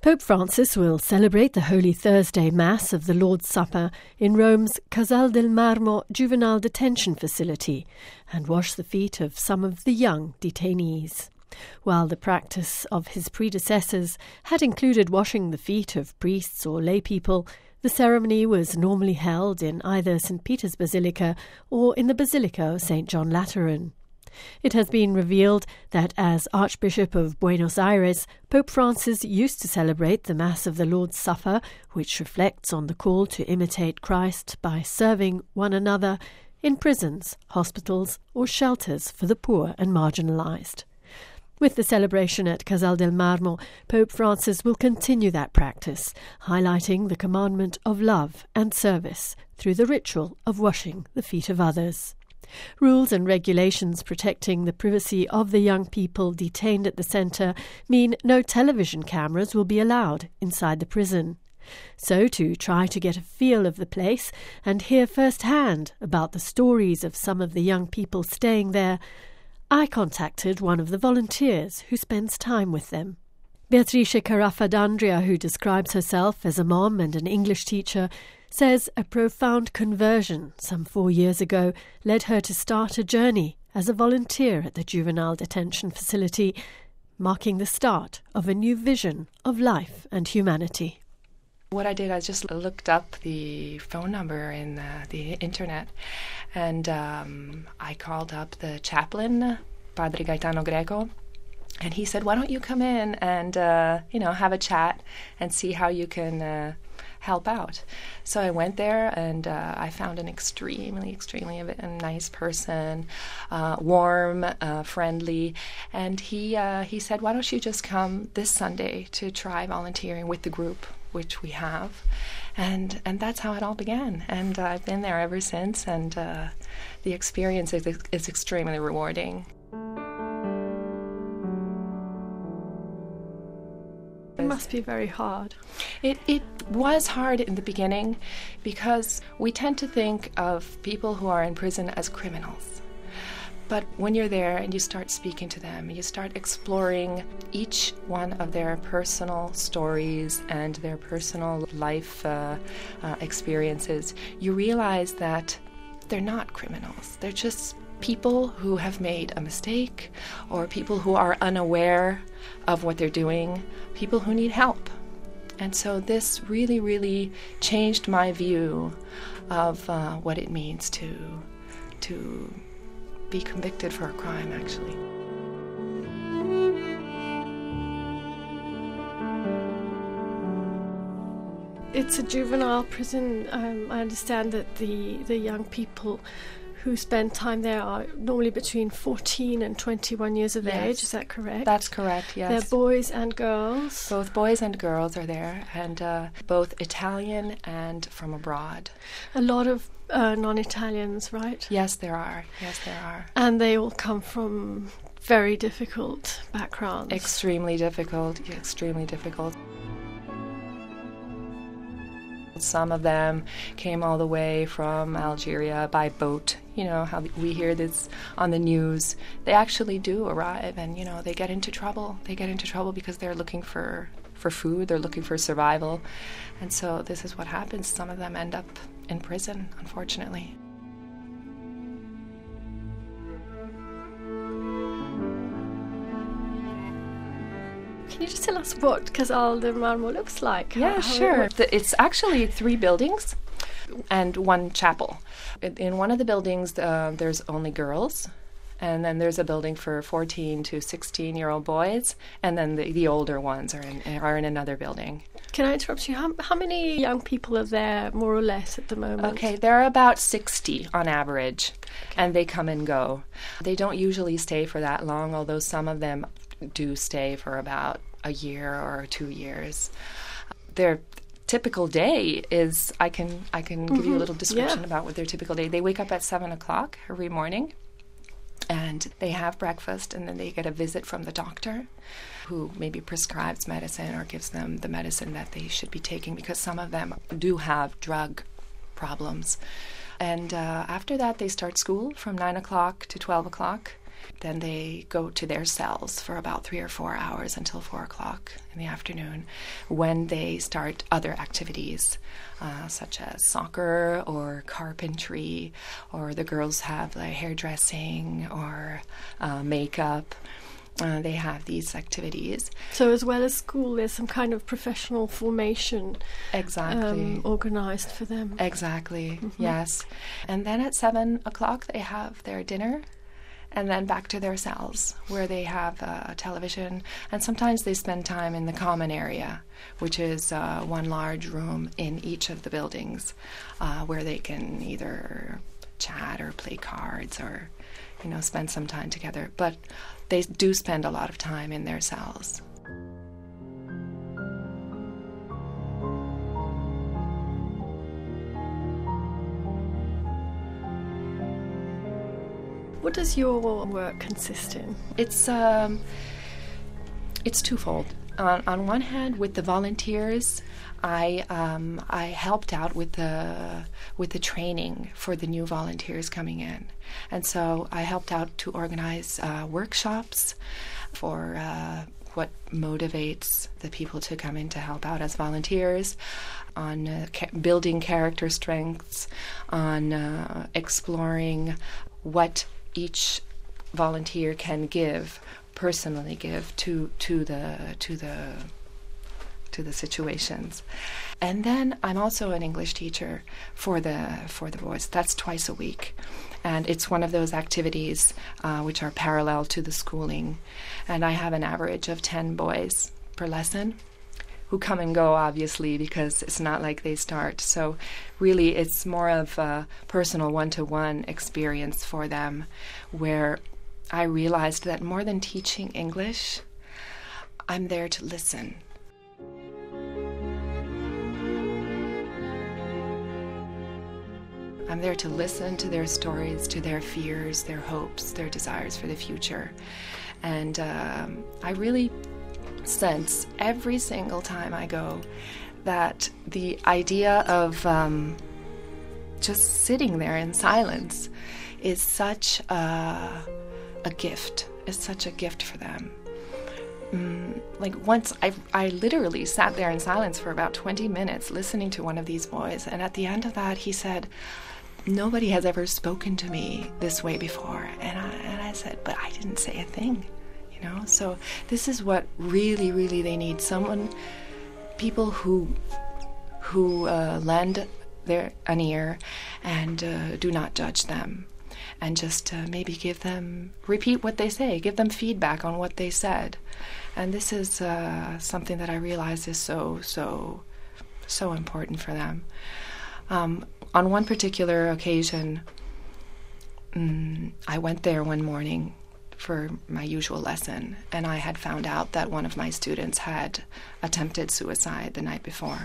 Pope Francis will celebrate the Holy Thursday Mass of the Lord's Supper in Rome's Casal del Marmo juvenile detention facility and wash the feet of some of the young detainees. While the practice of his predecessors had included washing the feet of priests or lay people, the ceremony was normally held in either St. Peter's Basilica or in the Basilica of St. John Lateran. It has been revealed that as Archbishop of Buenos Aires, Pope Francis used to celebrate the Mass of the Lord's Supper, which reflects on the call to imitate Christ by serving one another in prisons, hospitals or shelters for the poor and marginalized. With the celebration at Casal del Marmo, Pope Francis will continue that practice, highlighting the commandment of love and service through the ritual of washing the feet of others. Rules and regulations protecting the privacy of the young people detained at the centre mean no television cameras will be allowed inside the prison. So, to try to get a feel of the place and hear firsthand about the stories of some of the young people staying there, I contacted one of the volunteers who spends time with them. Beatrice Carafa-D'Andria, who describes herself as a mom and an English teacher, says a profound conversion some 4 years ago led her to start a journey as a volunteer at the juvenile detention facility, marking the start of a new vision of life and humanity. What I did, I just looked up the phone number in the internet, and I called up the chaplain, Padre Gaetano Greco, and he said, why don't you come in and, have a chat and see how you can help out. So I went there, and I found an extremely a nice person, warm, friendly, and he said, why don't you just come this Sunday to try volunteering with the group, which we have, and that's how it all began. And I've been there ever since, and the experience is extremely rewarding. It must be very hard. It was hard in the beginning because we tend to think of people who are in prison as criminals. But when you're there and you start speaking to them, and you start exploring each one of their personal stories and their personal life experiences, you realize that they're not criminals. They're just people who have made a mistake, or people who are unaware of what they're doing, people who need help. And so this really changed my view of what it means to be convicted for a crime, actually. It's a juvenile prison. I understand that the young people who spend time there are normally between 14 and 21 years of age. Is that correct? That's correct, yes. They're boys and girls? Both boys and girls are there, and both Italian and from abroad. A lot of non-Italians, right? Yes, there are. And they all come from very difficult backgrounds. Extremely difficult. Some of them came all the way from Algeria by boat. You know how we hear this on the news. They actually do arrive, and they get into trouble. They get into trouble because they're looking for food. They're looking for survival, and so this is what happens. Some of them end up in prison, unfortunately. Can you just tell us what Casal del Marmo looks like? Yeah, sure. It's actually 3 buildings and 1 chapel. In one of the buildings, there's only girls, and then there's a building for 14 to 16-year-old boys, and then the older ones are in another building. Can I interrupt you? How many young people are there, more or less, at the moment? Okay, there are about 60 on average, and they come and go. They don't usually stay for that long, although some of them do stay for about a year or 2 years. Their typical day is, I can give you a little description about what their typical day. They wake up at 7 o'clock every morning, and they have breakfast, and then they get a visit from the doctor, who maybe prescribes medicine or gives them the medicine that they should be taking, because some of them do have drug problems. And after that, they start school from 9 o'clock to 12 o'clock. Then they go to their cells for about 3 or 4 hours until 4 o'clock in the afternoon, when they start other activities, such as soccer or carpentry, or the girls have like hairdressing or makeup. They have these activities. So as well as school, there's some kind of professional formation organised for them. Exactly, yes. And then at 7 o'clock they have their dinner, and then back to their cells where they have a television. And sometimes they spend time in the common area, which is one large room in each of the buildings, where they can either chat or play cards or, spend some time together. But they do spend a lot of time in their cells. What does your work consist in? It's twofold. On one hand, with the volunteers, I helped out with the training for the new volunteers coming in, and so I helped out to organize workshops for what motivates the people to come in to help out as volunteers, on building character strengths, on exploring what each volunteer can personally give to the situations. And then I'm also an English teacher for the boys. That's twice a week, and it's one of those activities which are parallel to the schooling. And I have an average of 10 boys per lesson, who come and go, obviously, because it's not like they start. So really it's more of a personal one-to-one experience for them, where I realized that more than teaching English, I'm there to listen. I'm there to listen to their stories, to their fears, their hopes, their desires for the future. And I really sense every single time I go that the idea of just sitting there in silence is such a gift. It's such a gift for them. Like once I literally sat there in silence for about 20 minutes listening to one of these boys, and at the end of that he said, "Nobody has ever spoken to me this way before." And I said, "But I didn't say a thing." So this is what really, really they need. People who lend an ear and do not judge them, and just maybe repeat what they say, give them feedback on what they said. And this is something that I realize is so important for them. On one particular occasion, I went there one morning for my usual lesson, and I had found out that one of my students had attempted suicide the night before.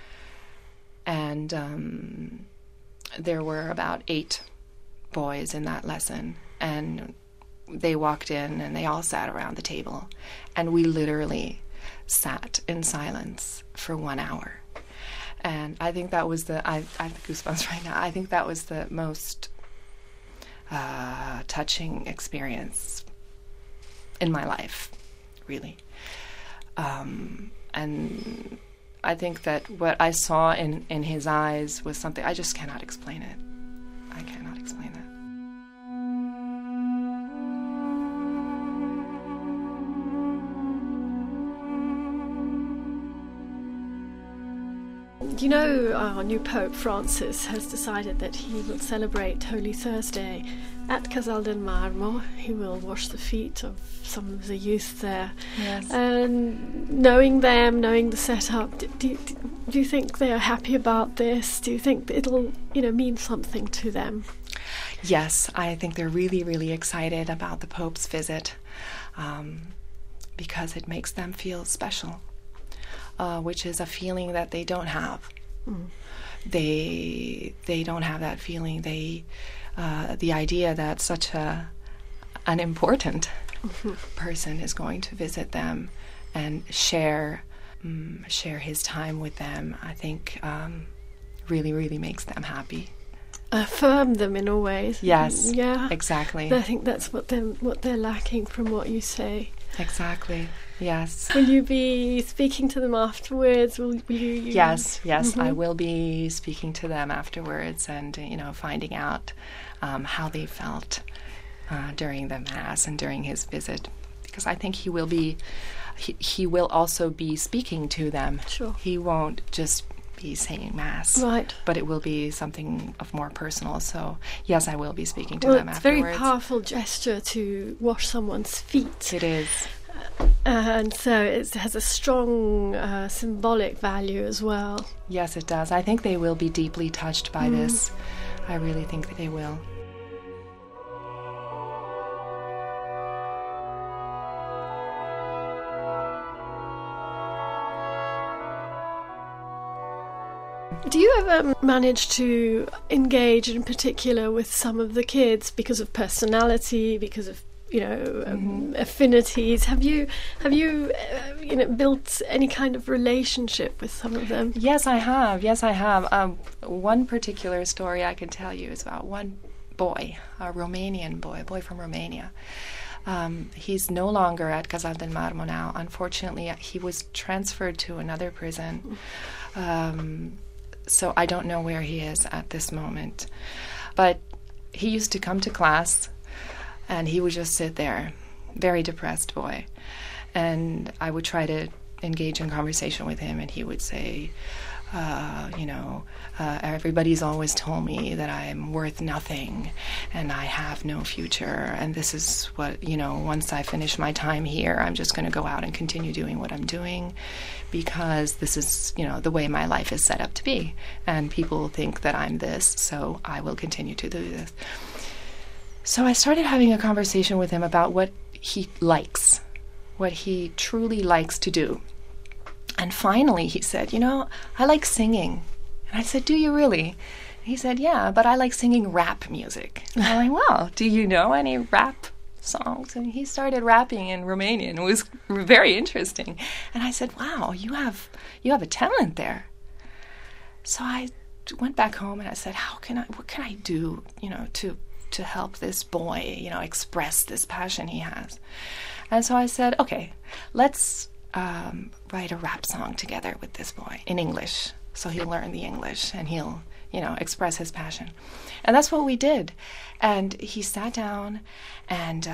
And there were about 8 boys in that lesson, and they walked in and they all sat around the table, and we literally sat in silence for 1 hour. And I think that was I have goosebumps right now. I think that was the most touching experience in my life, really. And I think that what I saw in his eyes was something, I just cannot explain it. I cannot explain it. You know, our new Pope Francis has decided that he will celebrate Holy Thursday at Casal del Marmo. He will wash the feet of some of the youth there. Yes. And knowing them, knowing the setup, do you think they are happy about this? Do you think it'll, mean something to them? Yes, I think they're really, really excited about the Pope's visit, because it makes them feel special. Which is a feeling that they don't have. They don't have that feeling. The idea that such an important person is going to visit them and share his time with them, I think really, really makes them happy. affirm them in a way. Yes. Yeah. Exactly. I think that's what they're lacking from what you say. Exactly. Yes. Will you be speaking to them afterwards? Will you? Yes. I will be speaking to them afterwards, and finding out how they felt during the Mass and during his visit, because I think he will be. He will also be speaking to them. Sure. He won't just be saying Mass. Right. But it will be something of more personal. So, yes, I will be speaking to well, them it's afterwards. a very powerful gesture to wash someone's feet. It is. And so it has a strong symbolic value as well. Yes, it does. I think they will be deeply touched by this. I really think that they will. Do you ever manage to engage in particular with some of the kids because of personality, because of affinities? Have you built any kind of relationship with some of them? Yes, I have. One particular story I can tell you is about one boy, a Romanian boy, a boy from Romania. He's no longer at Casal del Marmo now. Unfortunately, he was transferred to another prison. So I don't know where he is at this moment. But he used to come to class, and he would just sit there, very depressed boy. And I would try to engage in conversation with him, and he would say, everybody's always told me that I'm worth nothing and I have no future. And this is what, once I finish my time here, I'm just going to go out and continue doing what I'm doing because this is, the way my life is set up to be. And people think that I'm this, so I will continue to do this. So I started having a conversation with him about what he likes, what he truly likes to do. And finally he said, I like singing. And I said, do you really? And he said, yeah, but I like singing rap music. And I'm like, well, do you know any rap songs? And he started rapping in Romanian. It was very interesting. And I said, wow, you have a talent there. So I went back home and I said, what can I do, to help this boy, express this passion he has? And so I said, okay, let's write a rap song together with this boy in English. So he'll learn the English and he'll, express his passion. And that's what we did. And he sat down and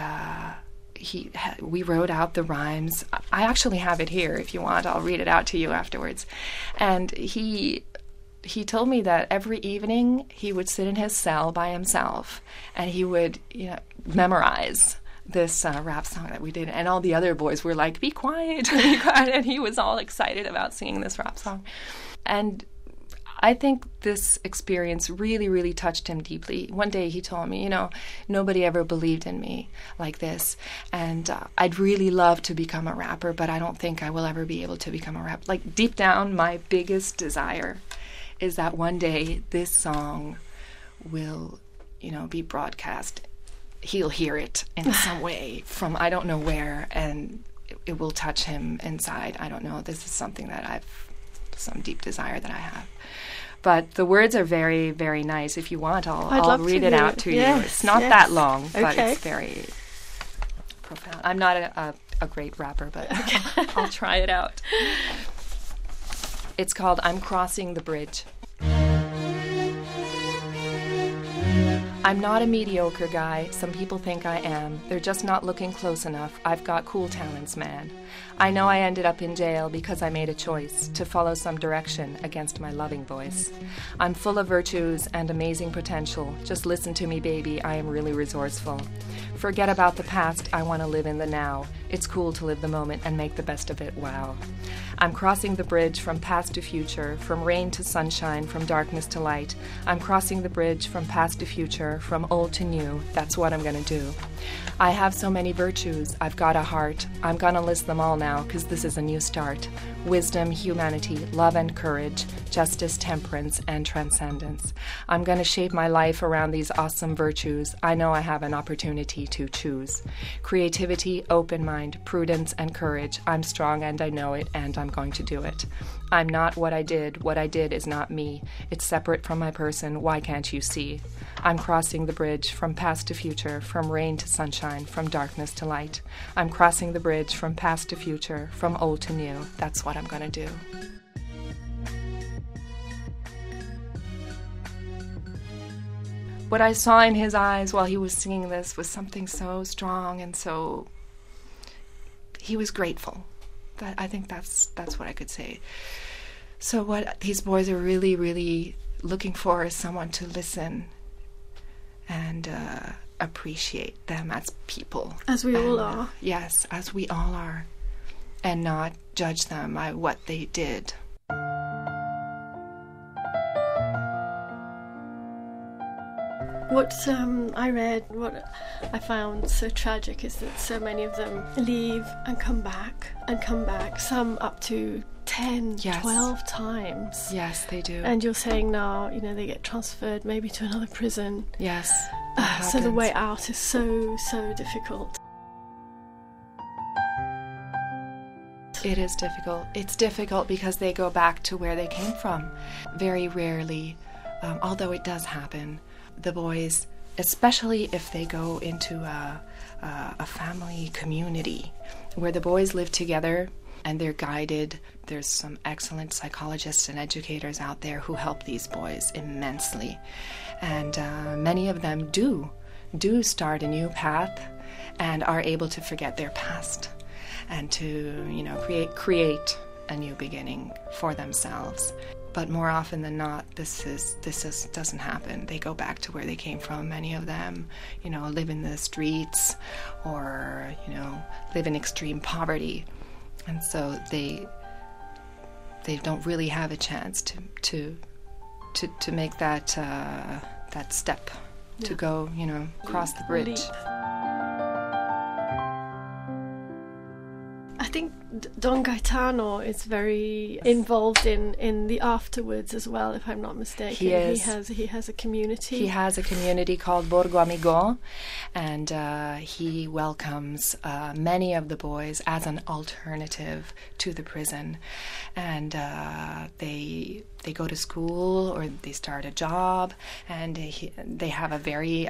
we wrote out the rhymes. I actually have it here. If you want, I'll read it out to you afterwards. And he told me that every evening he would sit in his cell by himself and he would, memorize this rap song that we did. And all the other boys were like, be quiet, be quiet. And he was all excited about singing this rap song. And I think this experience really, really touched him deeply. One day he told me, nobody ever believed in me like this. And I'd really love to become a rapper, but I don't think I will ever be able to become a rapper. Like, deep down, my biggest desire is that one day this song will, be broadcast. He'll hear it in some way from I don't know where, and it will touch him inside. I don't know. This is something that some deep desire that I have. But the words are very, very nice. If you want, I'll read it out to you. It's not that long, but it's very profound. I'm not a great rapper, but I'll try it out. It's called I'm Crossing the Bridge. I'm not a mediocre guy. Some people think I am. They're just not looking close enough. I've got cool talents, man. I know I ended up in jail because I made a choice to follow some direction against my loving voice. I'm full of virtues and amazing potential. Just listen to me, baby. I am really resourceful. Forget about the past. I want to live in the now. It's cool to live the moment and make the best of it. Wow. I'm crossing the bridge from past to future, from rain to sunshine, from darkness to light. I'm crossing the bridge from past to future, from old to new. That's what I'm going to do. I have so many virtues. I've got a heart. I'm going to list them all now because this is a new start. Wisdom, humanity, love and courage, justice, temperance, and transcendence. I'm going to shape my life around these awesome virtues. I know I have an opportunity to choose. Creativity, open mind, prudence, and courage. I'm strong and I know it, and I'm going to do it. I'm not what I did. What I did is not me. It's separate from my person. Why can't you see? I'm crossing the bridge from past to future, from rain to sunshine, from darkness to light. I'm crossing the bridge from past to future, from old to new. That's what I'm going to do. What I saw in his eyes while he was singing this was something so strong and so... He was grateful. I think that's what I could say. So what these boys are really, really looking for is someone to listen and appreciate them as people. As we all are. Yes, as we all are. And not judge them by what they did. What I read, what I found so tragic is that so many of them leave and come back, some up to 10, Yes. 12 times. Yes, they do. And you're saying now, they get transferred maybe to another prison. Yes. So the way out is so difficult. It is difficult. It's difficult because they go back to where they came from. Very rarely, although it does happen, the boys, especially if they go into a family community where the boys live together and they're guided. There's some excellent psychologists and educators out there who help these boys immensely. And many of them do start a new path and are able to forget their past and to, create a new beginning for themselves. But more often than not, this doesn't happen. They go back to where they came from. Many of them, live in the streets or, live in extreme poverty. And so they don't really have a chance to make that step, to go, cross the bridge. I think Don Gaetano is very involved in the afterwards as well, if I'm not mistaken. He is. He has a community. He has a community called Borgo Amigo, and he welcomes many of the boys as an alternative to the prison. And they go to school or they start a job, and they have a very...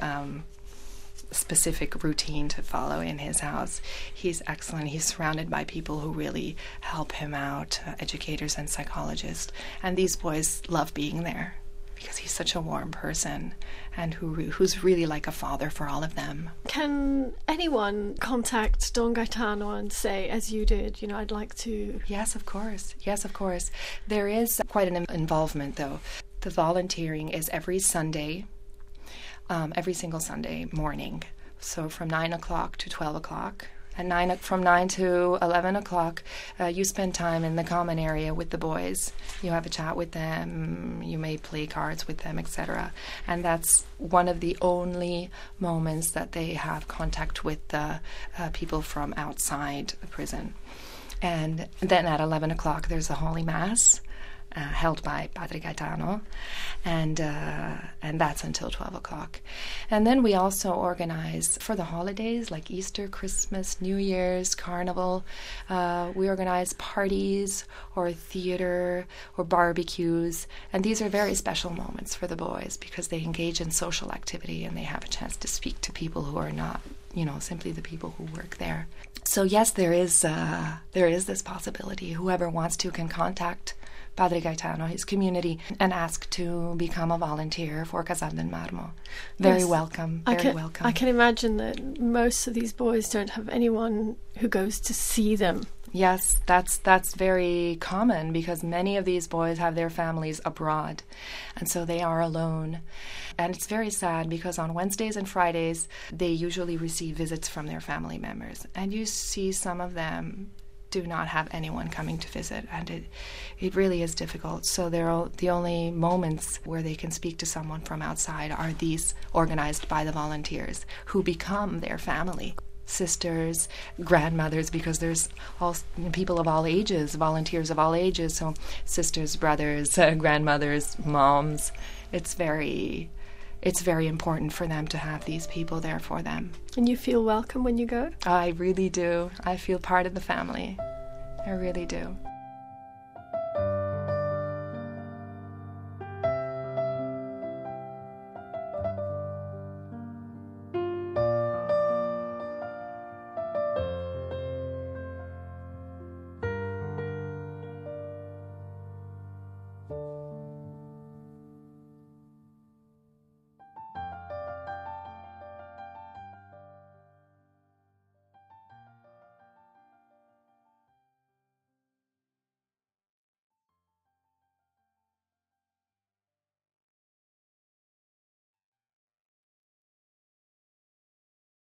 specific routine to follow in his house. He's excellent. He's surrounded by people who really help him out, educators and psychologists. And these boys love being there because he's such a warm person and who's really like a father for all of them. Can anyone contact Don Gaetano and say, as you did, I'd like to... Yes, of course. There is quite an involvement, though. The volunteering is every Sunday, every single Sunday morning. So from 9 o'clock to 12 o'clock. And from 9 to 11 o'clock, you spend time in the common area with the boys. You have a chat with them, you may play cards with them, etc. And that's one of the only moments that they have contact with the people from outside the prison. And then at 11 o'clock, there's a Holy Mass, held by Padre Gaetano, and that's until 12 o'clock. And then we also organize for the holidays like Easter, Christmas, New Year's, Carnival. We organize parties or theater or barbecues, and these are very special moments for the boys because they engage in social activity and they have a chance to speak to people who are not, simply the people who work there. So yes, there is this possibility. Whoever wants to can contact Padre Gaetano, his community, and ask to become a volunteer for Casal del Marmo. Very welcome. I can imagine that most of these boys don't have anyone who goes to see them. Yes, that's very common because many of these boys have their families abroad, and so they are alone. And it's very sad because on Wednesdays and Fridays, they usually receive visits from their family members. And you see some of them do not have anyone coming to visit, and it really is difficult. So the only moments where they can speak to someone from outside are these organized by the volunteers who become their family. Sisters, grandmothers, because there's all people of all ages, volunteers of all ages, so sisters, brothers, grandmothers, moms. It's very important for them to have these people there for them. And you feel welcome when you go? I really do. I feel part of the family. I really do.